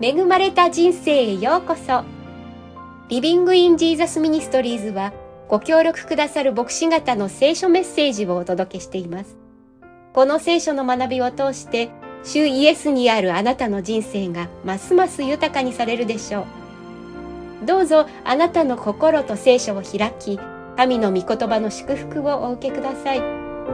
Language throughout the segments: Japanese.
恵まれた人生へようこそ。リビングインジーザスミニストリーズはご協力くださる牧師方の聖書メッセージをお届けしています。この聖書の学びを通して主イエスにあるあなたの人生がますます豊かにされるでしょう。どうぞあなたの心と聖書を開き、神の御言葉の祝福をお受けください。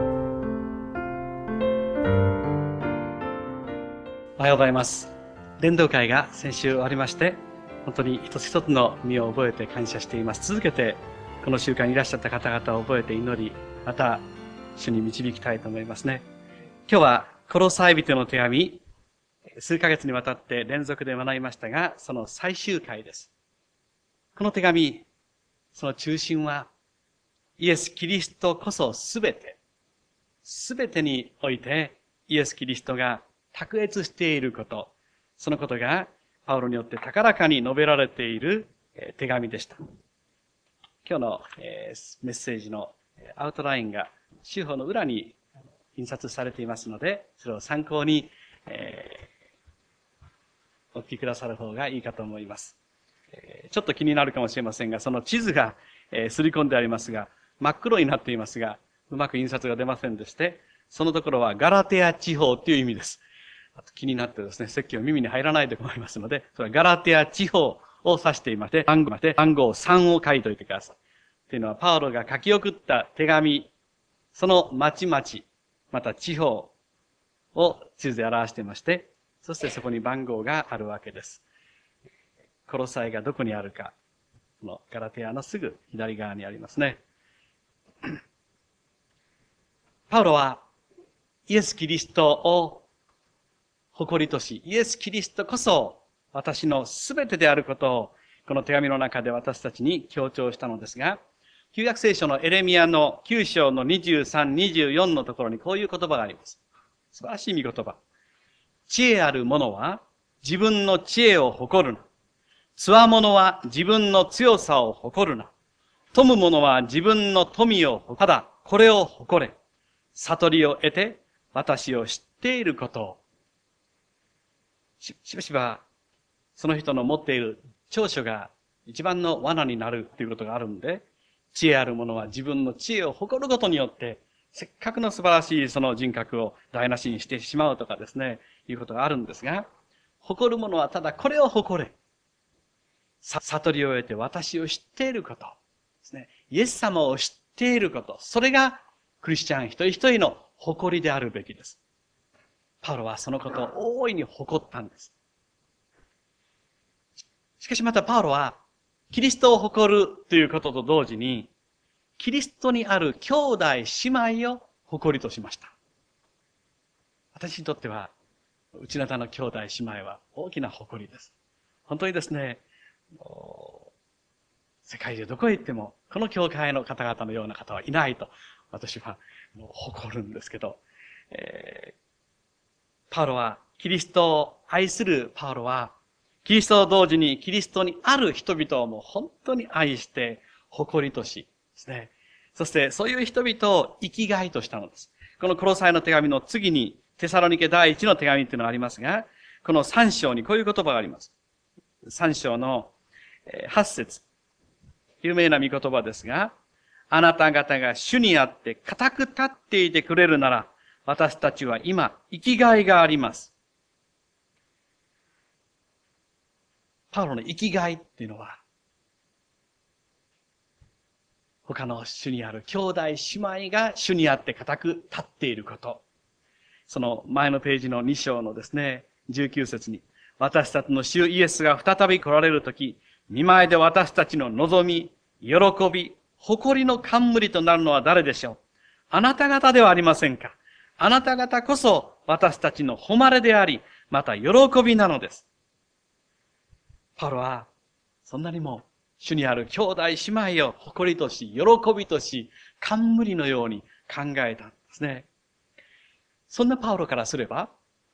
おはようございます。伝道会が先週終わりまして、本当に一つ一つの身を覚えて感謝しています。続けてこの習慣にいらっしゃった方々を覚えて祈り、また主に導きたいと思いますね。今日はコロサイ人の手紙、数ヶ月にわたって連続で学びましたが、その最終回です。この手紙、その中心はイエス・キリストこそすべてにおいてイエス・キリストが卓越していること、そのことがパウロによって高らかに述べられている手紙でした。今日のメッセージのアウトラインが週報の裏に印刷されていますので、それを参考にお聞きくださる方がいいかと思います。ちょっと気になるかもしれませんが、その地図が刷り込んでありますが、真っ黒になっていますが、うまく印刷が出ませんでして、そのところはガラテア地方という意味です。気になってですね、説教耳に入らないで困りますので、それはガラテア地方を指していまして、番号3を書いておいてください。というのは、パウロが書き送った手紙、その町々、また地方を地図で表していまして、そしてそこに番号があるわけです。コロサイがどこにあるか、このガラテアのすぐ左側にありますね。パウロはイエス・キリストを誇りとし、イエス・キリストこそ私のすべてであることを、この手紙の中で私たちに強調したのですが、旧約聖書のエレミヤの9章の23、24のところにこういう言葉があります。素晴らしい御言葉。知恵ある者は自分の知恵を誇るな。強者は自分の強さを誇るな。富む者は自分の富を誇る。ただ、これを誇れ。悟りを得て私を知っていることを。しばしば、その人の持っている長所が一番の罠になるということがあるんで、知恵ある者は自分の知恵を誇ることによって、せっかくの素晴らしいその人格を台無しにしてしまうとかですね、いうことがあるんですが、誇る者はただこれを誇れ。悟りを得て私を知っていることですね。イエス様を知っていること。それがクリスチャン一人一人の誇りであるべきです。パウロはそのことを大いに誇ったんです。しかしまたパウロは、キリストを誇るということと同時に、キリストにある兄弟姉妹を誇りとしました。私にとっては、内なたの兄弟姉妹は大きな誇りです。本当にですね、世界中どこへ行っても、この教会の方々のような方はいないと、私は誇るんですけど、パウロは、キリストを愛するパウロは、キリストと同時にキリストにある人々をもう本当に愛して誇りとしですね。そしてそういう人々を生きがいとしたのです。このコロサイの手紙の次にテサロニケ第一の手紙というのがありますが、この3章にこういう言葉があります。3章の8節。有名な御言葉ですが、あなた方が主にあって固く立っていてくれるなら、私たちは今生きがいがあります。パウロの生きがいっていうのは、他の主にある兄弟姉妹が主にあって固く立っていること。その前のページの2章のですね、19節に、私たちの主イエスが再び来られるとき、見前で私たちの望み、喜び、誇りの冠となるのは誰でしょう？あなた方ではありませんか？あなた方こそ私たちの誉れであり、また喜びなのです。パウロは、そんなにも主にある兄弟姉妹を誇りとし、喜びとし、冠のように考えたんですね。そんなパウロからすれば、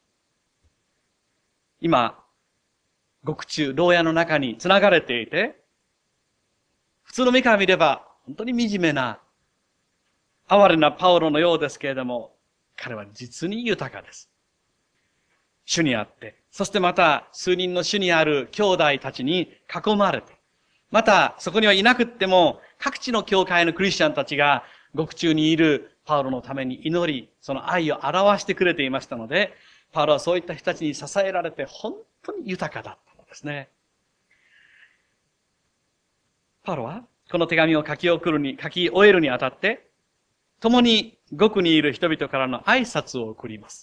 今、獄中、牢屋の中に繋がれていて、普通の目から見れば、本当に惨めな、哀れなパウロのようですけれども、彼は実に豊かです。 主にあって、そしてまた数人の主にある兄弟たちに囲まれて、またそこにはいなくっても各地の教会のクリスチャンたちが獄中にいるパウロのために祈り、その愛を表してくれていましたので、パウロはそういった人たちに支えられて本当に豊かだったのですね。パウロはこの手紙を書き終えるにあたって、共に獄にいる人々からの挨拶を送ります。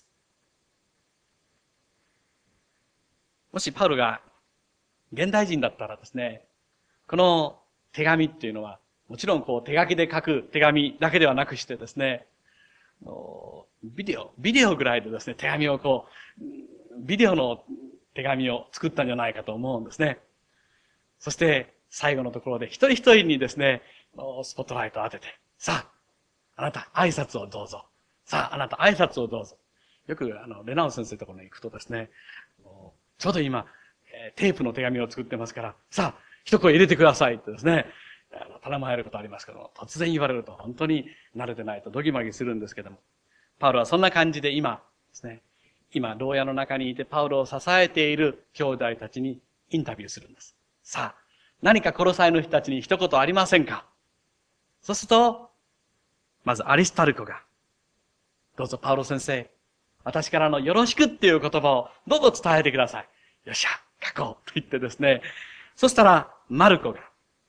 もしパウロが現代人だったらですね、この手紙っていうのは、もちろん手書きで書く手紙だけではなくしてですね、ビデオぐらいでですね、手紙をビデオの手紙を作ったんじゃないかと思うんですね。そして、最後のところで一人一人にですね、スポットライトを当てて、さあ、あなた挨拶をどうぞ。さあ、あなた挨拶をどうぞ。よく、レナウン先生のところに行くとですね、ちょうど今、テープの手紙を作ってますから、さあ、一声入れてくださいってですね、頼まれることありますけども、突然言われると本当に慣れてないとドギマギするんですけども、パウロはそんな感じで今ですね、今、牢屋の中にいてパウロを支えている兄弟たちにインタビューするんです。さあ、何かコロサイの人たちに一言ありませんか？そうすると、まずアリスタルコが、どうぞパウロ先生、私からのよろしくっていう言葉をどうぞ伝えてください。よっしゃ、書こうと言ってですね、そしたらマルコが、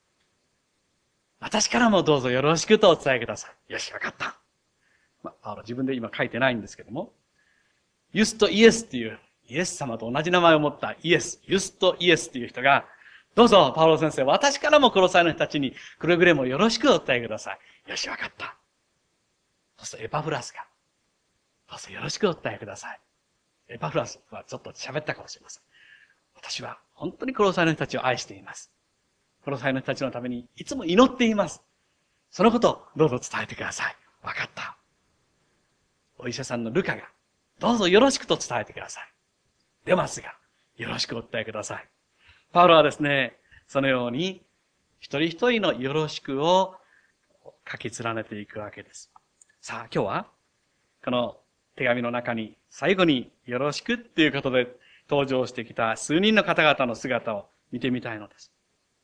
私からもどうぞよろしくとお伝えください。よし、わかった。パウロ自分で今書いてないんですけども、ユスとイエスっていう、イエス様と同じ名前を持ったイエス、ユスとイエスっていう人が、どうぞ、パウロ先生、私からもコロサイの人たちにくれぐれもよろしくお伝えください。よし、わかった。そしてエパフラスが、どうぞよろしくお伝えください。エパフラスはちょっと喋ったかもしれません。私は本当にコロサイの人たちを愛しています。コロサイの人たちのためにいつも祈っています。そのことをどうぞ伝えてください。わかった。お医者さんのルカが、どうぞよろしくと伝えてください。デマスが、よろしくお伝えください。パウロはですね、そのように、一人一人のよろしくを書き連ねていくわけです。さあ、今日は、この手紙の中に、最後によろしくっていうことで登場してきた数人の方々の姿を見てみたいのです。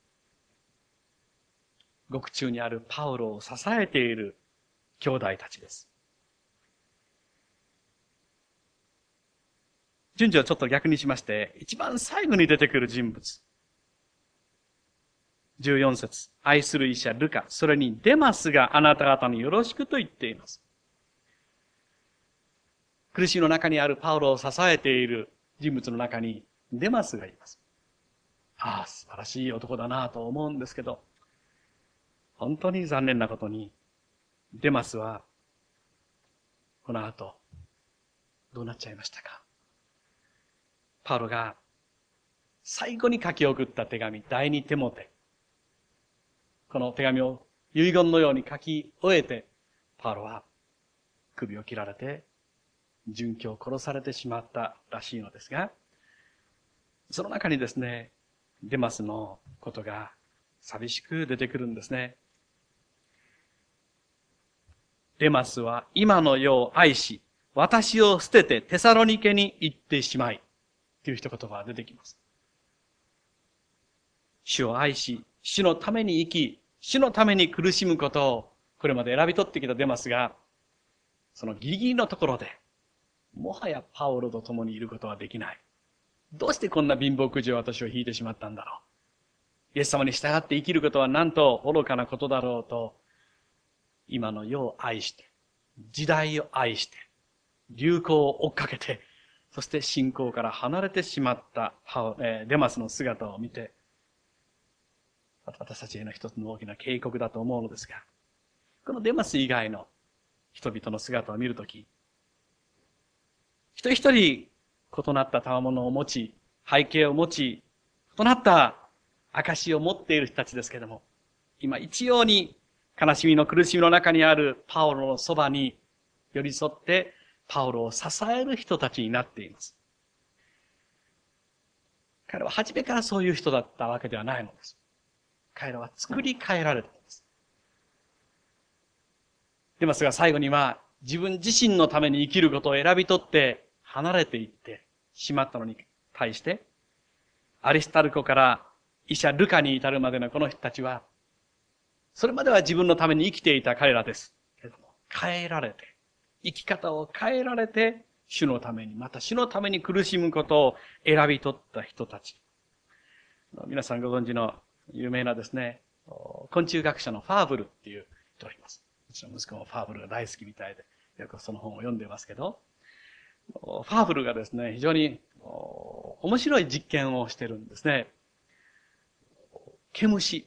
獄中にあるパウロを支えている兄弟たちです。順序をちょっと逆にしまして、一番最後に出てくる人物。14節、愛する医者ルカ、それにデマスがあなた方によろしくと言っています。苦しみの中にあるパウロを支えている人物の中にデマスがいます。ああ、素晴らしい男だなと思うんですけど、本当に残念なことに、デマスは、この後、どうなっちゃいましたか？パウロが最後に書き送った手紙、第二テモテ。この手紙を遺言のように書き終えて、パウロは首を切られて、殉教を殺されてしまったらしいのですが、その中にですね、デマスのことが寂しく出てくるんですね。デマスは今の世を愛し、私を捨ててテサロニケに行ってしまい、という一言が出てきます。主を愛し、主のために生き、主のために苦しむことを、これまで選び取ってきたデマスが、そのギリギリのところで、もはやパウロと共にいることはできない。どうしてこんな貧乏くじを私を引いてしまったんだろう。イエス様に従って生きることはなんと愚かなことだろうと、今の世を愛して、時代を愛して、流行を追っかけて、そして信仰から離れてしまったデマスの姿を見て、私たちへの一つの大きな警告だと思うのですが、このデマス以外の人々の姿を見るとき、一人一人異なった賜物を持ち、背景を持ち、異なった証を持っている人たちですけれども、今一様に悲しみの苦しみの中にあるパウロのそばに寄り添ってパウロを支える人たちになっています。彼は初めからそういう人だったわけではないのです。彼らは作り変えられたんです。デマスが最後には自分自身のために生きることを選び取って離れていってしまったのに対して、アリスタルコから医者ルカに至るまでのこの人たちは、それまでは自分のために生きていた彼らです。けれども、変えられて、生き方を変えられて、主のために、また主のために苦しむことを選び取った人たち。皆さんご存知の有名なですね、昆虫学者のファーブルっていう人がいます。うちの息子もファーブルが大好きみたいで、よくその本を読んでますけど、ファーブルがですね、非常に面白い実験をしてるんですね。毛虫。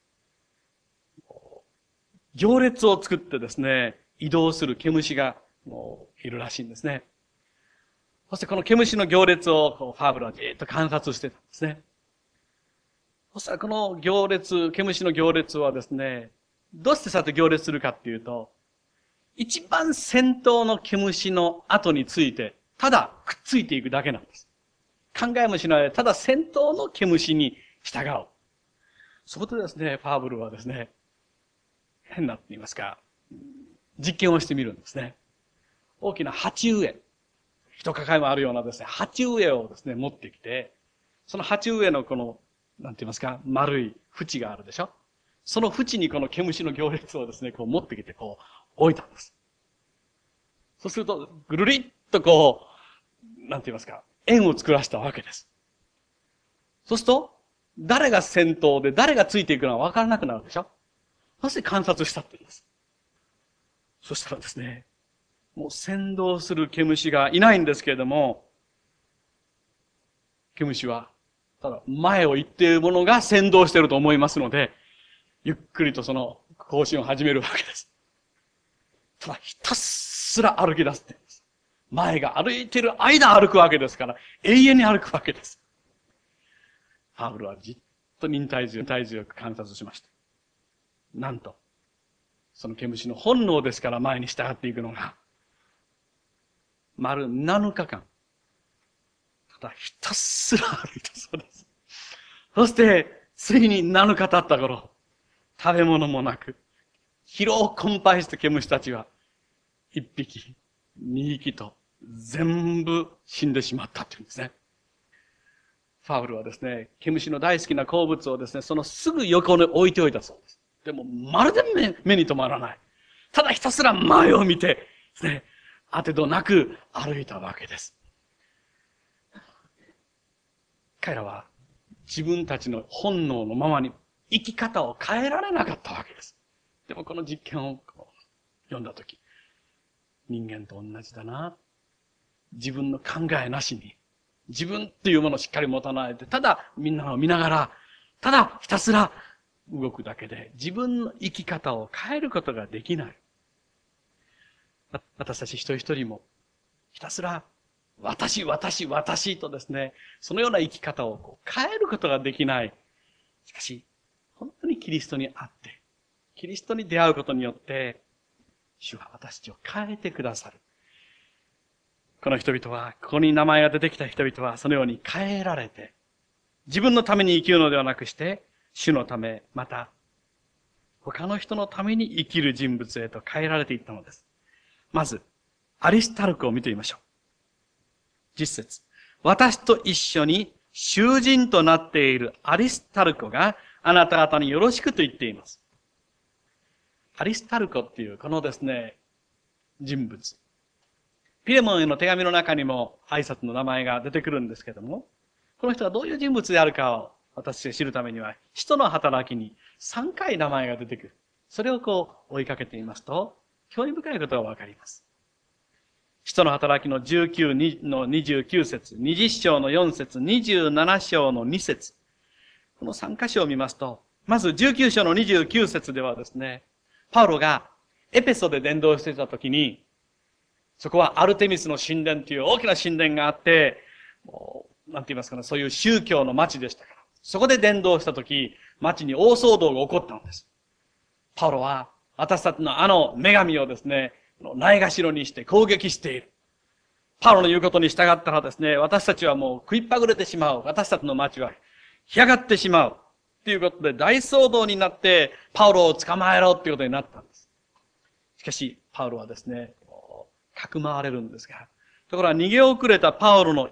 行列を作ってですね、移動する毛虫がいるらしいんですね。そしてこの毛虫の行列をファーブルはじーっと観察してたんですね。そしたらこの行列、毛虫の行列はですね、どうしてさて行列するかっていうと、一番先頭の毛虫の後について、ただくっついていくだけなんです。考えもしないで、ただ先頭の毛虫に従う。そこでですね、ファーブルはですね、変なって言いますか、実験をしてみるんですね。大きな鉢植え、一抱えもあるようなですね、鉢植えをですね、持ってきて、その鉢植えのこの、なんて言いますか、丸い縁があるでしょ。その縁にこの毛虫の行列をですね、こう持ってきて、こう置いたんです。そうすると、ぐるりっとこう、なんて言いますか、円を作らせたわけです。そうすると、誰が先頭で誰がついていくのは分からなくなるでしょ。そして観察したって言うんです。そしたらですね、もう先導する毛虫がいないんですけれども、毛虫は、ただ前を行っているものが先導していると思いますので、ゆっくりとその行進を始めるわけです。ただひたすら歩き出すって言うんです。前が歩いている間歩くわけですから、永遠に歩くわけです。パウロはじっと忍耐強く観察しました。なんと、その毛虫の本能ですから前に従っていくのが、丸7日間、ただひたすら歩いたそうです。そして、ついに7日経った頃、食べ物もなく、疲労困憊した毛虫たちは、1匹、2匹と、全部死んでしまったっていうんですね。ファウルはですね、毛虫の大好きな好物をですね、そのすぐ横に置いておいたそうです。でも、まるで目に留まらない。ただひたすら前を見て、ですね、当てどなく歩いたわけです。彼らは自分たちの本能のままに生き方を変えられなかったわけです。でもこの実験を読んだとき、人間と同じだな。自分の考えなしに、自分っていうものをしっかり持たないで、ただみんなを見ながら、ただひたすら動くだけで、自分の生き方を変えることができない。私たち一人一人も、ひたすら、私とですね、そのような生き方を変えることができない。しかし、本当にキリストに会って、キリストに出会うことによって、主は私たちを変えてくださる。この人々は、ここに名前が出てきた人々は、そのように変えられて、自分のために生きるのではなくして、主のため、また、他の人のために生きる人物へと変えられていったのです。まず、アリスタルクを見てみましょう。10節。私と一緒に囚人となっているアリスタルコがあなた方によろしくと言っています。アリスタルコっていうこのですね、人物。ピレモンへの手紙の中にも挨拶の名前が出てくるんですけども、この人がどういう人物であるかを私が知るためには、使徒の働きに3回名前が出てくる。それを追いかけてみますと、興味深いことがわかります。使徒の働きの19の29節、20章の4節、27章の2節。この3箇所を見ますと、まず19章の29節ではですね、パウロがエペソで伝道していたときに、そこはアルテミスの神殿という大きな神殿があって、なんて言いますかね、そういう宗教の町でしたから。そこで伝道したとき、町に大騒動が起こったのです。パウロは、私たちのあの女神をですね、ないがしろにして攻撃している。パウロの言うことに従ったらですね、私たちはもう食いっぱぐれてしまう。私たちの町は干上がってしまう。ということで大騒動になって、パウロを捕まえろということになったんです。しかし、パウロはですね、かくまわれるんですが、ところが逃げ遅れたパウロの一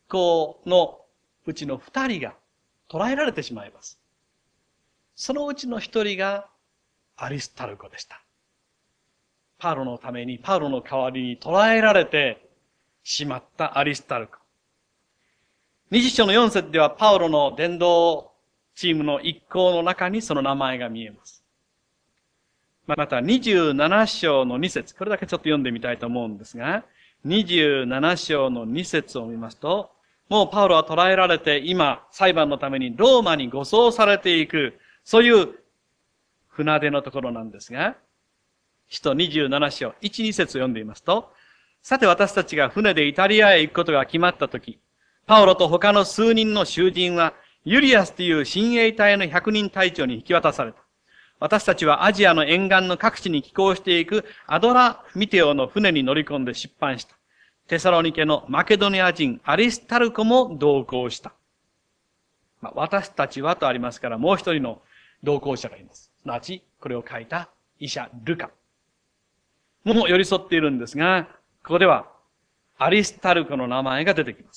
行のうちの二人が捕らえられてしまいます。そのうちの一人がアリスタルコでした。パウロのために、パウロの代わりに捕らえられてしまったアリスタルコ。20章の4節ではパウロの伝道チームの一行の中にその名前が見えます。また27章の2節、これだけちょっと読んでみたいと思うんですが、27章の2節を見ますと、もうパウロは捕らえられて今裁判のためにローマに護送されていく、そういう船出のところなんですが、使徒27章1、2節を読んでみますと、さて私たちが船でイタリアへ行くことが決まったとき、パウロと他の数人の囚人は、ユリアスという親衛隊の100人隊長に引き渡された。私たちはアジアの沿岸の各地に寄港していくアドラミテオの船に乗り込んで出版した。テサロニケのマケドニア人アリスタルコも同行した。私たちはとありますからもう一人の同行者がいます。すなわち、これを書いた医者ルカも寄り添っているんですが、ここではアリスタルコの名前が出てきます。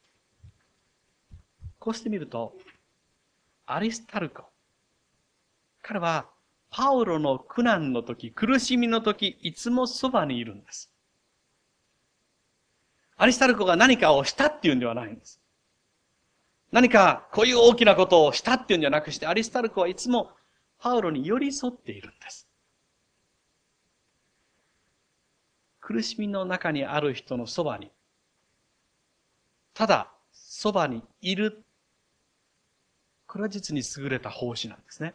こうしてみると、アリスタルコ。彼は、パウロの苦難の時、苦しみの時、いつもそばにいるんです。アリスタルコが何かをしたっていうんではないんです。何かこういう大きなことをしたっていうんじゃなくして、アリスタルコはいつもパウロに寄り添っているんです。苦しみの中にある人のそばに、ただそばにいる。これは実に優れた奉仕なんですね。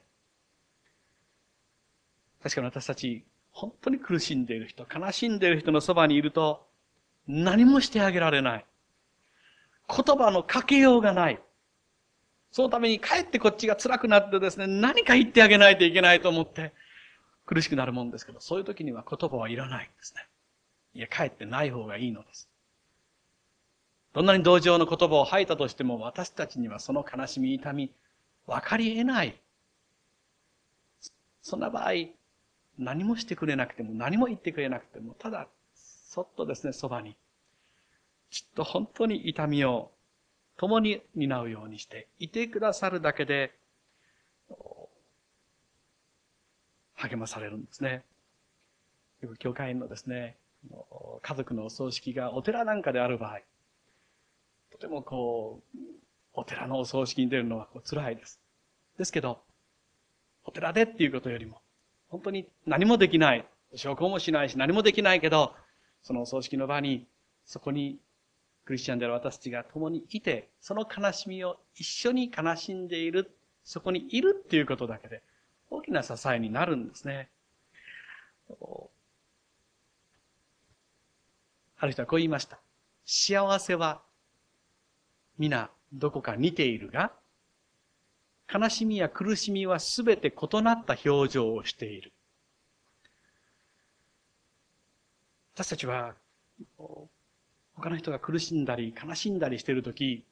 確かに私たち、本当に苦しんでいる人、悲しんでいる人のそばにいると、何もしてあげられない。言葉のかけようがない。そのためにかえってこっちが辛くなってですね、何か言ってあげないといけないと思って苦しくなるもんですけど、そういう時には言葉はいらないんですね。いや、かえってない方がいいのです。どんなに同情の言葉を吐いたとしても、私たちにはその悲しみ、痛み、分かり得ない。そんな場合、何もしてくれなくても、何も言ってくれなくても、ただ、そっとですね、そばに、きっと本当に痛みを共に担うようにしていてくださるだけで、励まされるんですね。教会員のですね、家族のお葬式がお寺なんかである場合、とてもお寺のお葬式に出るのは辛いです。ですけど、お寺でっていうことよりも、本当に何もできない、証拠もしないし何もできないけど、そのお葬式の場に、そこにクリスチャンである私たちが共にいて、その悲しみを一緒に悲しんでいる、そこにいるっていうことだけで、大きな支えになるんですね。ある人はこう言いました。幸せは皆どこか似ているが、悲しみや苦しみはすべて異なった表情をしている。私たちは、他の人が苦しんだり悲しんだりしているとき、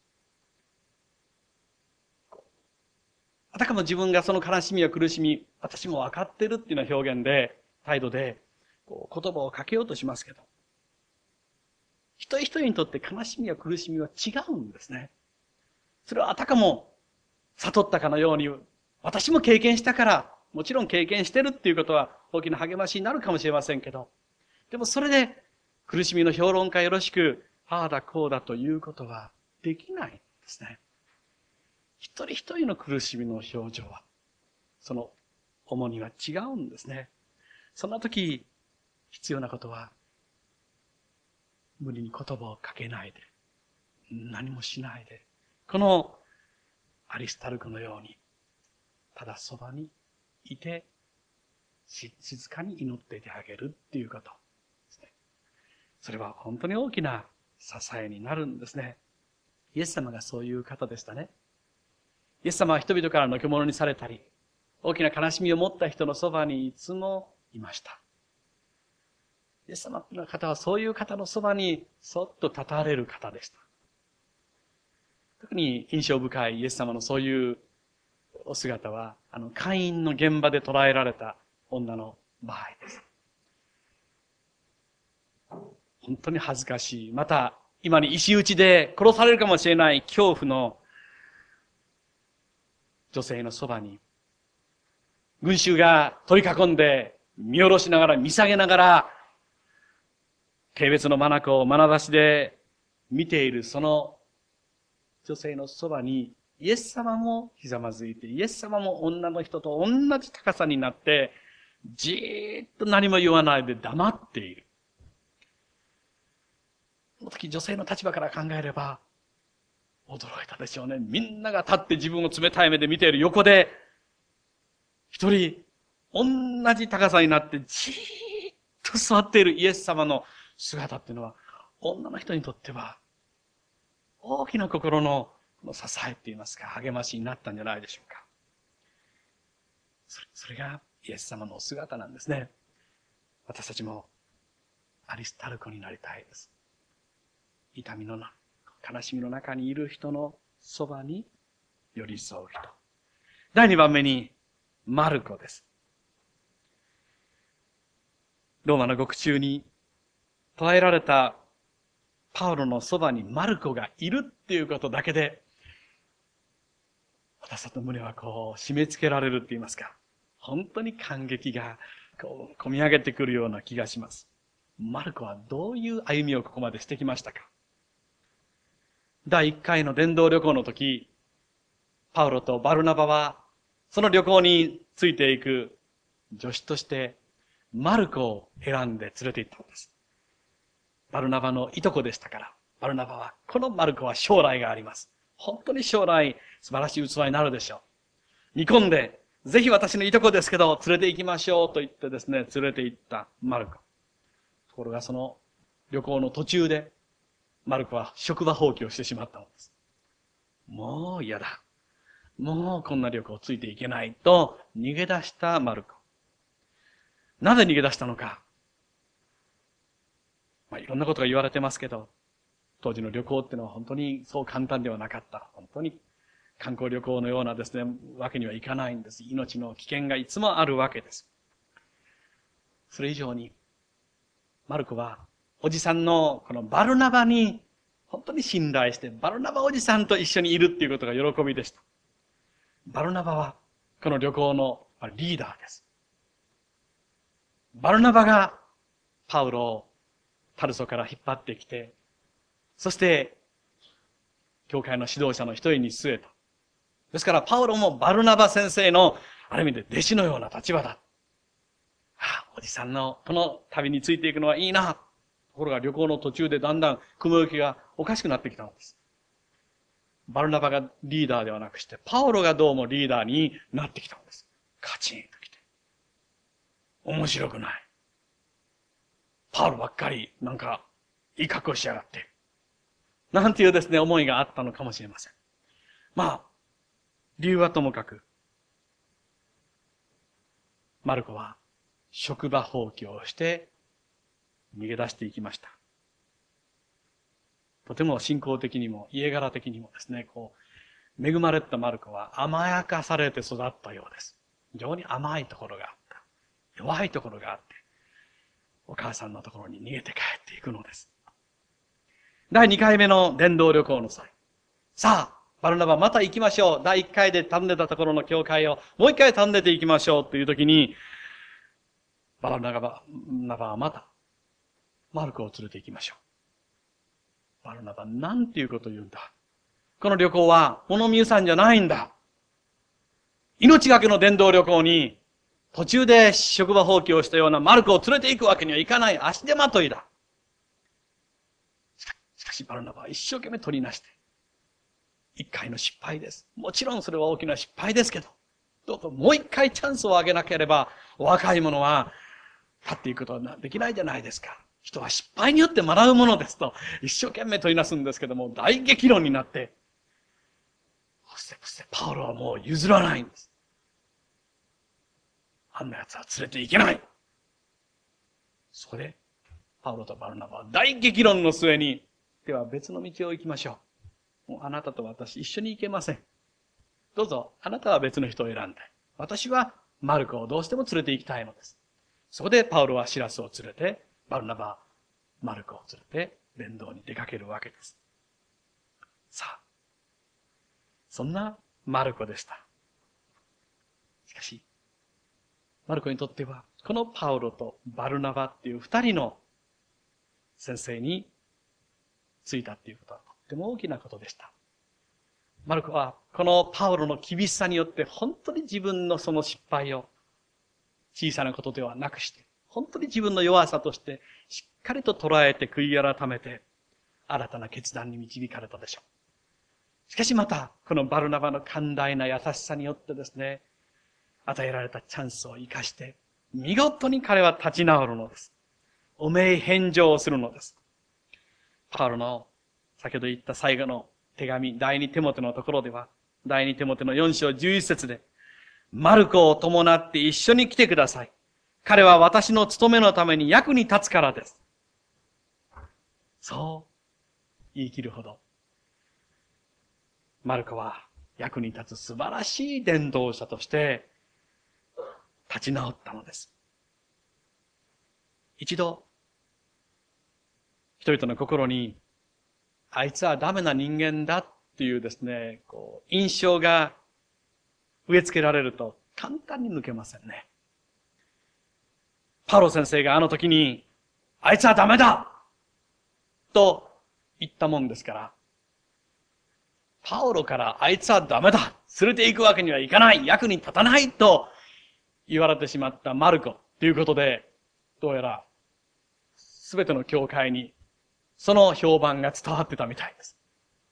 あたかも自分がその悲しみや苦しみ、私も分かってるっていうような表現で、態度で、言葉をかけようとしますけど、一人一人にとって悲しみや苦しみは違うんですね。それはあたかも悟ったかのように、私も経験したから、もちろん経験してるっていうことは大きな励ましになるかもしれませんけど、でもそれで苦しみの評論家よろしく、ああだこうだということはできないんですね。一人一人の苦しみの表情は、その重荷は違うんですね。そんな時、必要なことは、無理に言葉をかけないで、何もしないで、このアリスタルコのように、ただそばにいて、静かに祈っていてあげるっていうことですね。それは本当に大きな支えになるんですね。イエス様がそういう方でしたね。イエス様は人々からのけ者にされたり、大きな悲しみを持った人のそばにいつもいました。イエス様の方はそういう方のそばにそっと立たれる方でした。特に印象深いイエス様のそういうお姿は、姦淫の現場で捕らえられた女の場合です。本当に恥ずかしい。また、 今に石打ちで殺されるかもしれない恐怖の女性のそばに、群衆が取り囲んで、見下ろしながら、見下げながら、軽蔑の眼差しで見ているその女性のそばに、イエス様もひざまずいて、イエス様も女の人と同じ高さになって、じーっと何も言わないで黙っている。その時女性の立場から考えれば、驚いたでしょうね。みんなが立って自分を冷たい目で見ている横で、一人、同じ高さになってじーっと座っているイエス様の姿っていうのは、女の人にとっては、大きな心の支えって言いますか、励ましになったんじゃないでしょうか。それがイエス様のお姿なんですね。私たちもアリスタルコになりたいです。痛みの中、悲しみの中にいる人のそばに寄り添う人。第2番目に、マルコです。ローマの獄中に捕らえられたパウロのそばにマルコがいるっていうことだけで、私たちの胸は締め付けられるって言いますか、本当に感激が込み上げてくるような気がします。マルコはどういう歩みをここまでしてきましたか。第1回の伝道旅行の時、パウロとバルナバはその旅行についていく助手としてマルコを選んで連れて行ったのです。バルナバのいとこでしたから、バルナバはこのマルコは将来があります。本当に将来素晴らしい器になるでしょう。見込んで、ぜひ私のいとこですけど連れて行きましょうと言ってですね、連れて行ったマルコ。ところがその旅行の途中で、マルコは職場放棄をしてしまったのです。もう嫌だ。もうこんな旅行ついていけないと逃げ出したマルコ。なぜ逃げ出したのか。いろんなことが言われてますけど、当時の旅行ってのは本当にそう簡単ではなかった。本当に観光旅行のようなですね、わけにはいかないんです。命の危険がいつもあるわけです。それ以上に、マルコはおじさんのこのバルナバに本当に信頼して、バルナバおじさんと一緒にいるっていうことが喜びでした。バルナバはこの旅行のリーダーです。バルナバがパウロをタルソから引っ張ってきて、そして教会の指導者の一人に据えた。ですからパウロもバルナバ先生のある意味で弟子のような立場だ。おじさんのこの旅についていくのはいいな。ところが旅行の途中でだんだん雲行きがおかしくなってきたのです。バルナバがリーダーではなくして、パウロがどうもリーダーになってきたのです。カチンときて。面白くない。パウロばっかりなんかいい格好しやがって。なんていうですね、思いがあったのかもしれません。理由はともかく、マルコは職場放棄をして逃げ出していきました。とても信仰的にも家柄的にもですね、恵まれたマルコは甘やかされて育ったようです。非常に甘いところがあった。弱いところがあって、お母さんのところに逃げて帰っていくのです。第2回目の伝道旅行の際。さあ、バルナバまた行きましょう。第1回で訪ねたところの教会をもう一回訪ねて行きましょうというときに、バルナバはまた、マルコを連れて行きましょう。バルナバ、なんていうことを言うんだ。この旅行は物見遊山じゃないんだ。命がけの伝道旅行に、途中で職場放棄をしたようなマルコを連れて行くわけにはいかない足手まといだ。しかしバルナバは一生懸命取りなして、一回の失敗です。もちろんそれは大きな失敗ですけど、どうぞもう一回チャンスをあげなければ、若い者は立っていくことはできないじゃないですか。人は失敗によって学ぶものですと、一生懸命取りなすんですけども、大激論になって、そしてパウロはもう譲らないんです。あんな奴は連れて行けない。そこで、パウロとバルナバは大激論の末に、では別の道を行きましょう。もうあなたと私一緒に行けません。どうぞ、あなたは別の人を選んで。私はマルコをどうしても連れて行きたいのです。そこでパウロはシラスを連れて、バルナバはマルコを連れて伝道に出かけるわけです。さあ、そんなマルコでした。しかし、マルコにとっては、このパウロとバルナバっていう二人の先生についたっていうことはとっても大きなことでした。マルコはこのパウロの厳しさによって本当に自分のその失敗を小さなことではなくして、本当に自分の弱さとしてしっかりと捉えて悔い改めて新たな決断に導かれたでしょう。しかしまたこのバルナバの寛大な優しさによってですね、与えられたチャンスを生かして見事に彼は立ち直るのです。汚名返上をするのです。パウロの先ほど言った最後の手紙、第二テモテのところでは、第二テモテの4章11節で、マルコを伴って一緒に来てください。彼は私の務めのために役に立つからです。そう言い切るほど、マルコは役に立つ素晴らしい伝道者として立ち直ったのです。一度、人々の心に、あいつはダメな人間だっていうですね、印象が植え付けられると簡単に抜けませんね。パウロ先生があの時に、あいつはダメだと言ったもんですから、パウロからあいつはダメだ連れて行くわけにはいかない役に立たないと言われてしまったマルコということで、どうやらすべての教会にその評判が伝わってたみたいです。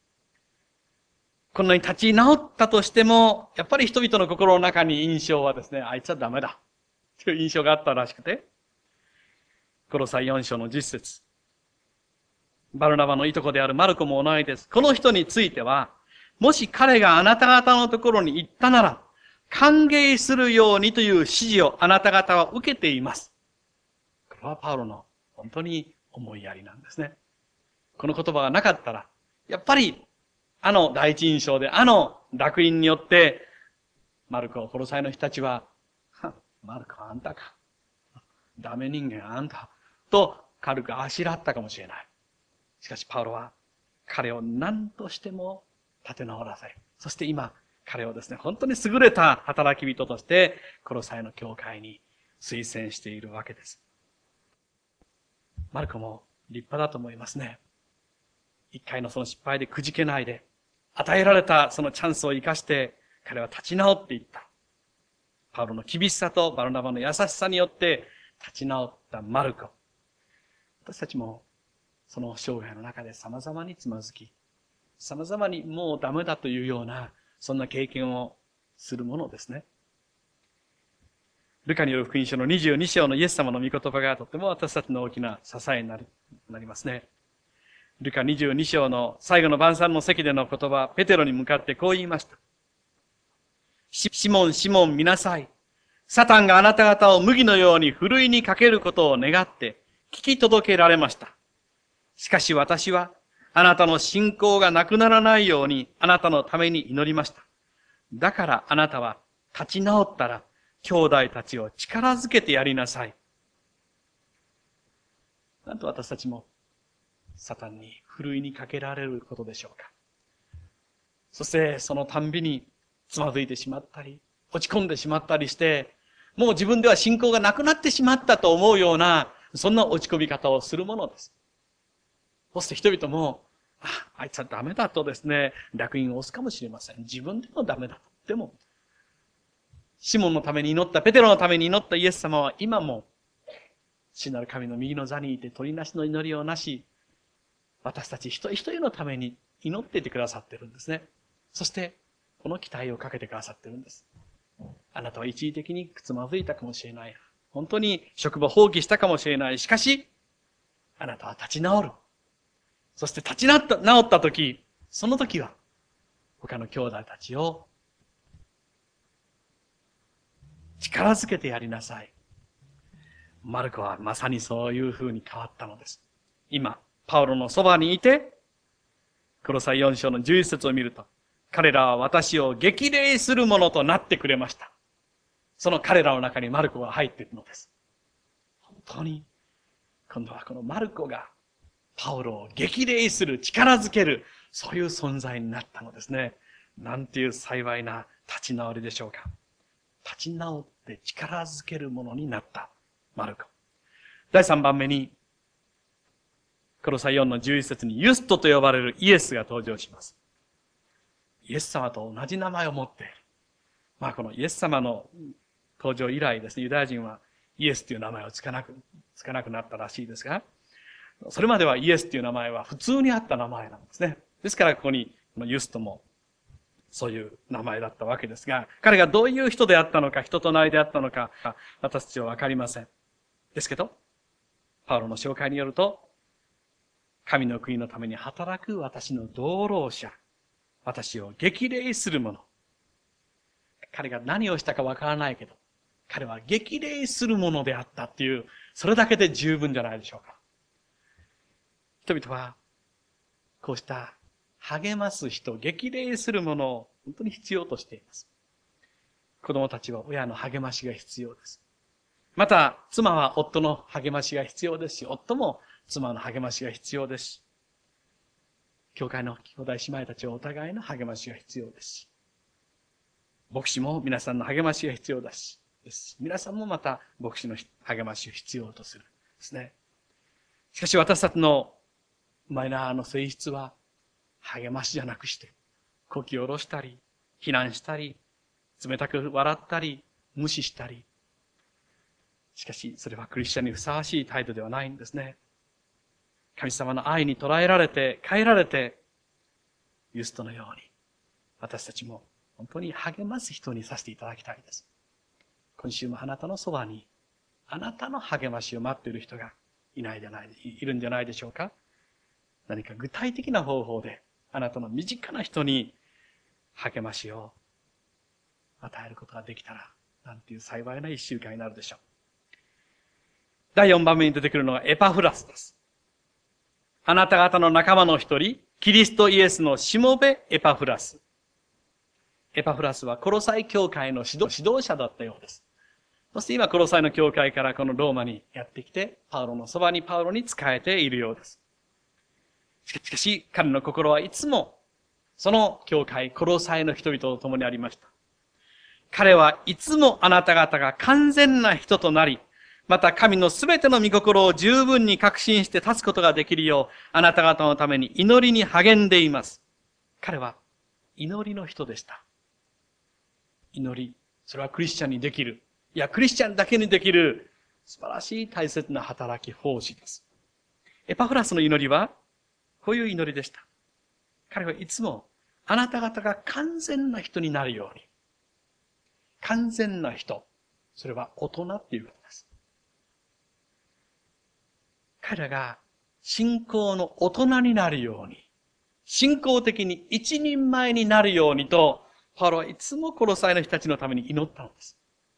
こんなに立ち直ったとしても、やっぱり人々の心の中に印象はですね、あいつはダメだという印象があったらしくて、コロサイ4章の10節、バルナバのいとこであるマルコも同じです。この人については、もし彼があなた方のところに行ったなら、歓迎するようにという指示をあなた方は受けています。これはパウロの本当に思いやりなんですね。この言葉がなかったら、やっぱり、第一印象で、烙印によって、マルコ、コロサイの人たちは、マルコあんたか。ダメ人間あんた。と、軽くあしらったかもしれない。しかし、パウロは、彼を何としても立て直らせ、そして今、彼をですね、本当に優れた働き人として、コロサイの教会に推薦しているわけです。マルコも立派だと思いますね。一回のその失敗でくじけないで、与えられたそのチャンスを生かして、彼は立ち直っていった。パウロの厳しさとバルナバの優しさによって立ち直ったマルコ。私たちもその生涯の中で様々につまずき、様々にもうダメだというような、そんな経験をするものですね。ルカによる福音書の22章のイエス様の御言葉がとても私たちの大きな支えになりますね。ルカ22章の最後の晩餐の席での言葉、ペテロに向かってこう言いました。シモン、シモン、見なさい。サタンがあなた方を麦のようにふるいにかけることを願って聞き届けられました。しかし私はあなたの信仰がなくならないようにあなたのために祈りました。だからあなたは立ち直ったら兄弟たちを力づけてやりなさい。なんと私たちもサタンにふるいにかけられることでしょうか。そしてそのたんびにつまずいてしまったり、落ち込んでしまったりして、もう自分では信仰がなくなってしまったと思うような、そんな落ち込み方をするものです。そして人々も、あいつはダメだとですね、烙印を押すかもしれません。自分でもダメだと。でも、シモンのために祈った、ペテロのために祈ったイエス様は今も、父なる神の右の座にいて取りなしの祈りをなし、私たち一人一人のために祈っていてくださっているんですね。そして、この期待をかけてくださっているんです。あなたは一時的につまずいたかもしれない。本当に職場放棄したかもしれない。しかし、あなたは立ち直る。そして立ち直った時、その時は、他の兄弟たちを力づけてやりなさい。マルコはまさにそういう風に変わったのです。今、パウロのそばにいて、コロサイ4章の11節を見ると、彼らは私を激励するものとなってくれました。その彼らの中にマルコが入っているのです。本当に、今度はこのマルコがパウロを激励する、力づける、そういう存在になったのですね。なんていう幸いな立ち直りでしょうか。立ち直って力づけるものになった。マルコ。第3番目に、コロサイ4の11節にユストと呼ばれるイエスが登場します。イエス様と同じ名前を持っている。このイエス様の登場以来ですね、ユダヤ人はイエスという名前をつかなくなったらしいですが、それまではイエスという名前は普通にあった名前なんですね。ですからここにユストもそういう名前だったわけですが、彼がどういう人であったのか、人となりであったのか、私たちはわかりません。ですけど、パウロの紹介によると、神の国のために働く私の同労者、私を激励する者。彼が何をしたかわからないけど、彼は激励するものであったっていう、それだけで十分じゃないでしょうか。人々は、こうした励ます人、激励するものを本当に必要としています。子供たちは親の励ましが必要です。また、妻は夫の励ましが必要ですし、夫も妻の励ましが必要ですし、教会の兄弟姉妹たちはお互いの励ましが必要ですし、牧師も皆さんの励ましが必要だし、皆さんもまた牧師の励ましを必要とするですね。しかし私たちのマイナーの性質は励ましじゃなくして、こき下ろしたり、非難したり、冷たく笑ったり、無視したり。しかしそれはクリスチャンにふさわしい態度ではないんですね。神様の愛に捉えられて、変えられて、ユストのように、私たちも本当に励ます人にさせていただきたいです。今週もあなたのそばに、あなたの励ましを待っている人がいるんじゃないでしょうか。何か具体的な方法で、あなたの身近な人に励ましを与えることができたら、なんていう幸いな一週間になるでしょう。第4番目に出てくるのがエパフラスです。あなた方の仲間の一人、キリストイエスのしもべエパフラス。エパフラスはコロサイ教会の指導者だったようです。そして今コロサイの教会からこのローマにやってきて、パウロのそばにパウロに仕えているようです。しかし、彼の心はいつも、その教会、コロサイの人々と共にありました。彼はいつもあなた方が完全な人となり、また神のすべての御心を十分に確信して立つことができるよう、あなた方のために祈りに励んでいます。彼は祈りの人でした。祈り、それはクリスチャンにできる。いや、クリスチャンだけにできる素晴らしい大切な働き奉仕です。エパフラスの祈りは、こういう祈りでした。彼はいつもあなた方が完全な人になるように。完全な人。それは大人っていうことです。彼らが信仰の大人になるように、信仰的に一人前になるようにと、パウロはいつもコロサイの人たちのために祈ったのです。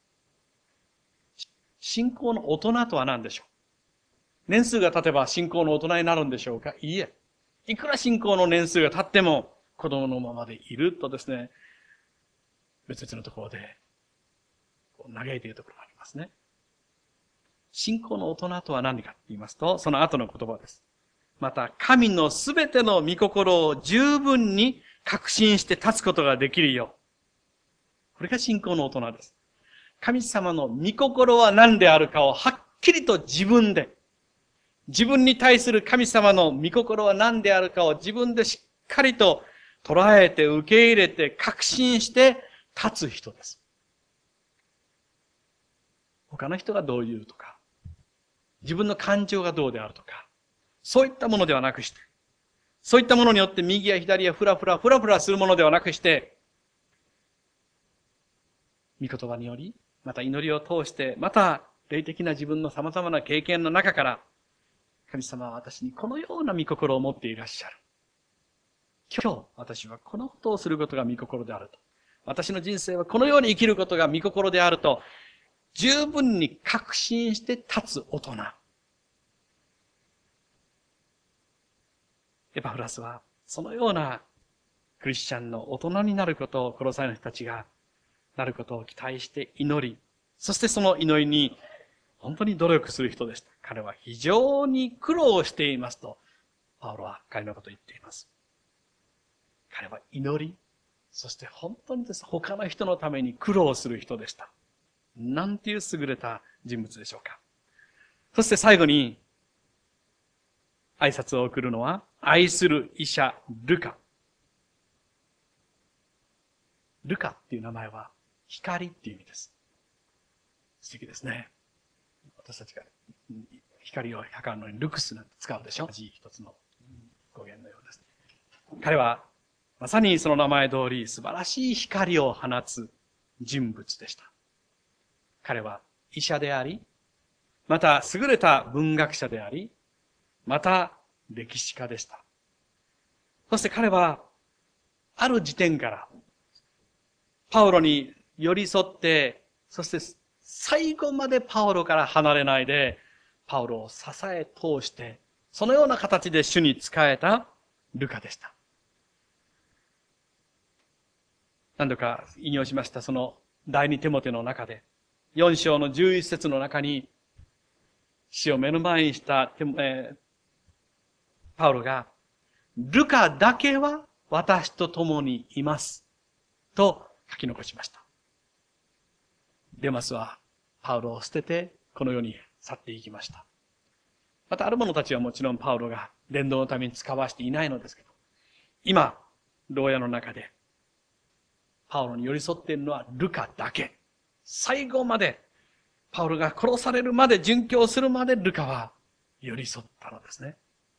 信仰の大人とは何でしょう？年数が経てば信仰の大人になるんでしょうか？いいえ。いくら信仰の年数が経っても子供のままでいるとですね、別々のところで嘆いているところがありますね。信仰の大人とは何かと言いますと、その後の言葉です。また、神のすべての御心を十分に確信して立つことができるよう。これが信仰の大人です。神様の御心は何であるかをはっきりと自分に対する神様の御心は何であるかを自分でしっかりと捉えて受け入れて確信して立つ人です。他の人がどう言うとか、自分の感情がどうであるとか、そういったものではなくして、そういったものによって右や左やふらふらするものではなくして、御言葉により、また祈りを通して、また霊的な自分の様々な経験の中から、神様は私にこのような御心を持っていらっしゃる。今日、私はこのことをすることが御心であると。私の人生はこのように生きることが御心であると、十分に確信して立つ大人。エパフラスは、そのようなクリスチャンの大人になることを、コロサイの人たちがなることを期待して祈り、そしてその祈りに本当に努力する人でした。彼は非常に苦労していますと、 パウロは彼のことを言っています。彼は祈り、そして本当に他の人のために苦労する人でした。なんていう優れた人物でしょうか。そして最後に、挨拶を送るのは、愛する医者、ルカ。ルカっていう名前は、光っていう意味です。素敵ですね。私たちが光を測るのにルクスなんて使うでしょ。一つの語源のようです。彼は、まさにその名前通り素晴らしい光を放つ人物でした。彼は医者であり、また優れた文学者であり、また歴史家でした。そして彼は、ある時点から、パウロに寄り添って、そして最後までパウロから離れないで、パウロを支え通して、そのような形で主に仕えたルカでした。何度か引用しましたその第二テモテの中で、4章の11節の中に、死を目の前にしたパウロが、ルカだけは私と共にいます。と書き残しました。デマスはパウロを捨ててこの世に去っていきました。またある者たちはもちろんパウロが伝道のために使わしていないのですけど、今、牢屋の中でパウロに寄り添っているのはルカだけ。最後まで、パウロが殺されるまで、殉教するまでルカは寄り添ったのですね。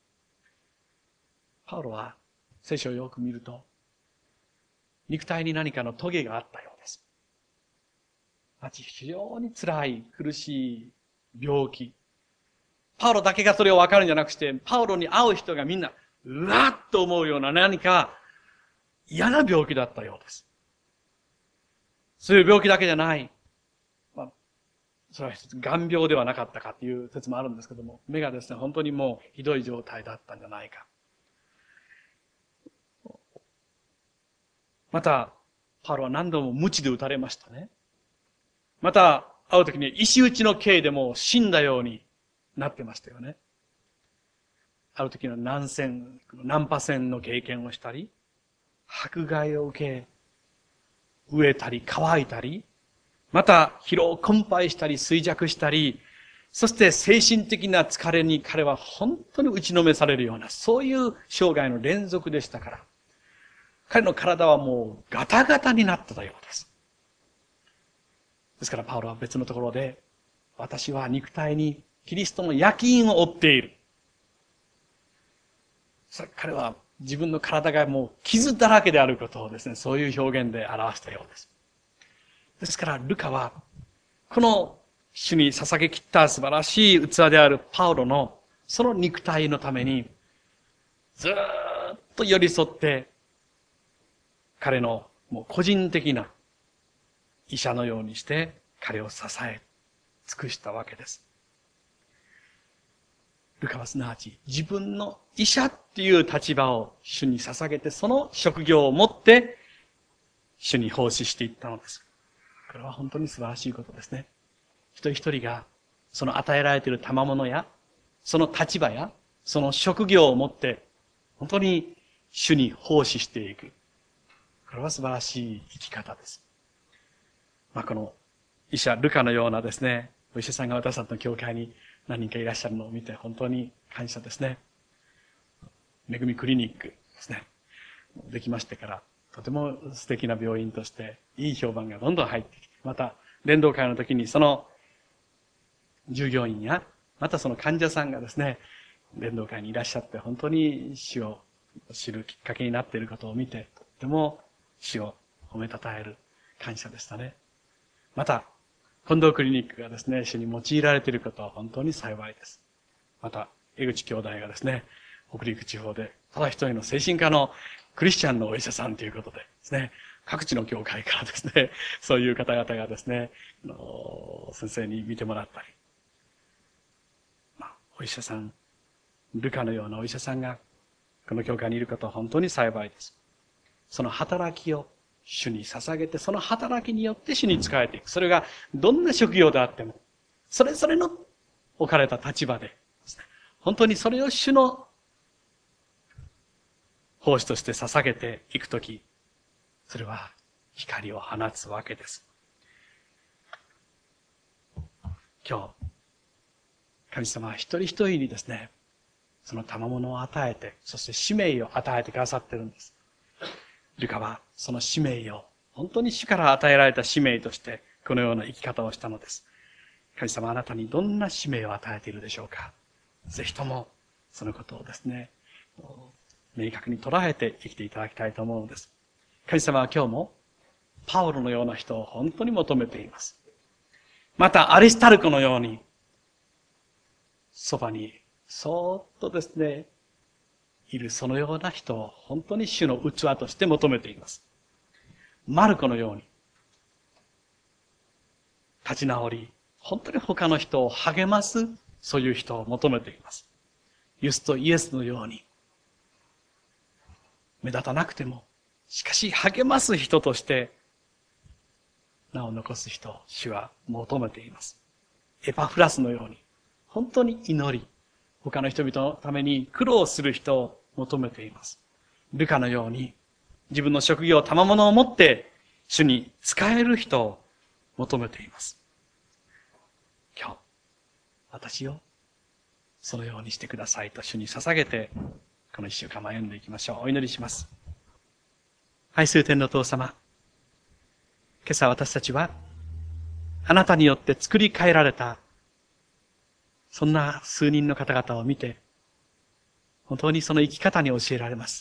パウロは聖書をよく見ると、肉体に何かの棘があったようです。非常に辛い、苦しい病気。パウロだけがそれを分かるんじゃなくて、パウロに会う人がみんな、うわっと思うような何か嫌な病気だったようです。そういう病気だけじゃない。それは一つ、眼病ではなかったかっていう説もあるんですけども、目がですね、本当にもうひどい状態だったんじゃないか。また、パウロは何度も鞭で打たれましたね。また、会うときに石打ちの刑でも死んだようになってましたよね。ある時の難破船の経験をしたり、迫害を受け、飢えたり乾いたり、また疲労困憊したり衰弱したり、そして精神的な疲れに彼は本当に打ちのめされるような、そういう生涯の連続でしたから、彼の体はもうガタガタになってたようです。ですからパウロは別のところで、私は肉体にキリストの焼き印を負っている。彼は自分の体がもう傷だらけであることをですね、そういう表現で表したようです。ですから、ルカは、この主に捧げ切った素晴らしい器であるパウロの、その肉体のために、ずーっと寄り添って、彼のもう個人的な医者のようにして、彼を支え、尽くしたわけです。ルカはすなわち、自分の医者っていう立場を主に捧げて、その職業を持って、主に奉仕していったのです。これは本当に素晴らしいことですね。一人一人が、その与えられている賜物や、その立場や、その職業を持って、本当に主に奉仕していく。これは素晴らしい生き方です。この医者、ルカのようなですね、お医者さんが私たちの教会に何人かいらっしゃるのを見て、本当に感謝ですね。恵みクリニックですね。できましてから、とても素敵な病院として、いい評判がどんどん入ってきて、また、伝道会の時にその従業員や、またその患者さんがですね、伝道会にいらっしゃって、本当に主を知るきっかけになっていることを見て、とっても主を褒めたたえる感謝でしたね。また、近藤クリニックがですね、主に用いられていることは本当に幸いです。また、江口兄弟がですね、北陸地方で、ただ一人の精神科のクリスチャンのお医者さんということでですね、各地の教会からですね、そういう方々がですね、先生に見てもらったり、お医者さん、ルカのようなお医者さんが、この教会にいることは本当に幸いです。その働きを主に捧げて、その働きによって主に仕えていく。それがどんな職業であっても、それぞれの置かれた立場で、本当にそれを主の奉仕として捧げていくとき、それは光を放つわけです。今日、神様は一人一人にですね、その賜物を与えて、そして使命を与えてくださっているんです。ルカはその使命を、本当に主から与えられた使命として、このような生き方をしたのです。神様あなたにどんな使命を与えているでしょうか。ぜひとも、そのことをですね、明確に捉えて生きていただきたいと思うのです。神様は今日も、パウロのような人を本当に求めています。また、アリスタルコのように、そばに、そーっとですね、いるそのような人を本当に主の器として求めています。マルコのように、立ち直り、本当に他の人を励ます、そういう人を求めています。ユスとイエスのように、目立たなくても、しかし励ます人として、名を残す人を主は求めています。エパフラスのように、本当に祈り、他の人々のために苦労する人を求めています。ルカのように、自分の職業、賜物を持って、主に仕える人を求めています。今日、私をそのようにしてくださいと主に捧げて、この一週間も歩んでいきましょう。お祈りします。愛する天のお父様、今朝私たちは、あなたによって作り変えられた、そんな数人の方々を見て、本当にその生き方に教えられます。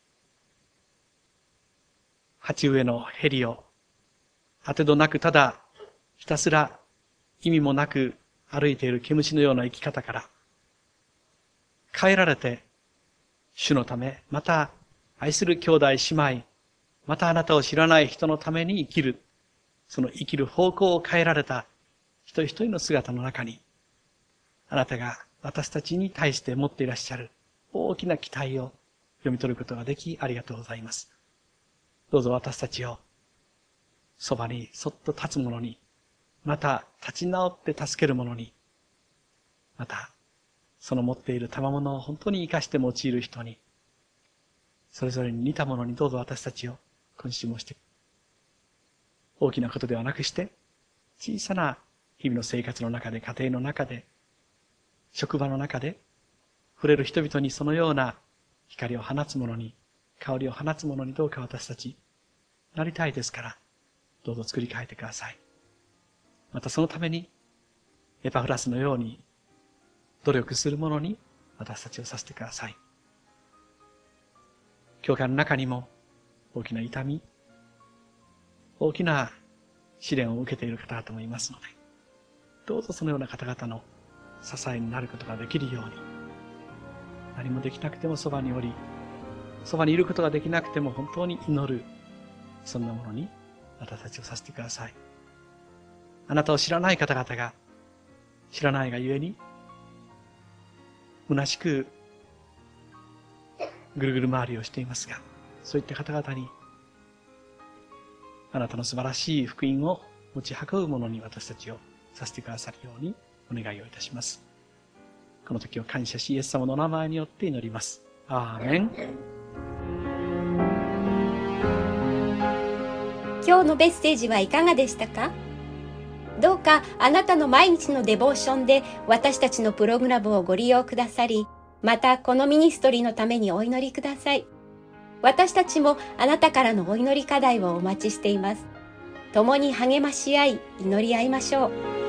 鉢植えのヘリを、当てどなくただ、ひたすら意味もなく歩いている毛虫のような生き方から、変えられて、主のため、また愛する兄弟姉妹、またあなたを知らない人のために生きる、その生きる方向を変えられた一人一人の姿の中に、あなたが私たちに対して持っていらっしゃる大きな期待を読み取ることができ、ありがとうございます。どうぞ私たちをそばにそっと立つ者に、また立ち直って助ける者に、またその持っている賜物を本当に生かして用いる人に、それぞれに似たものにどうぞ私たちを今週もして、大きなことではなくして、小さな日々の生活の中で、家庭の中で、職場の中で、触れる人々にそのような光を放つ者に、香りを放つ者にどうか私たち、なりたいですから、どうぞ作り変えてください。またそのために、エパフラスのように、努力する者に私たちをさせてください。教会の中にも、大きな痛み、大きな試練を受けている方々もいますので、どうぞそのような方々の支えになることができるように、何もできなくてもそばにおり、そばにいることができなくても本当に祈る、そんなものに私たちをさせてください。あなたを知らない方々が、知らないがゆえに、虚しくぐるぐる回りをしていますが、そういった方々に、あなたの素晴らしい福音を持ち運ぶものに私たちをさせてくださるようにお願いをいたします。この時を感謝し、イエス様の名前によって祈ります。アーメン。 今日のメッセージはいかがでしたか？どうかあなたの毎日のデボーションで私たちのプログラムをご利用くださり、またこのミニストリーのためにお祈りください。私たちもあなたからのお祈り課題をお待ちしています。共に励まし合い、祈り合いましょう。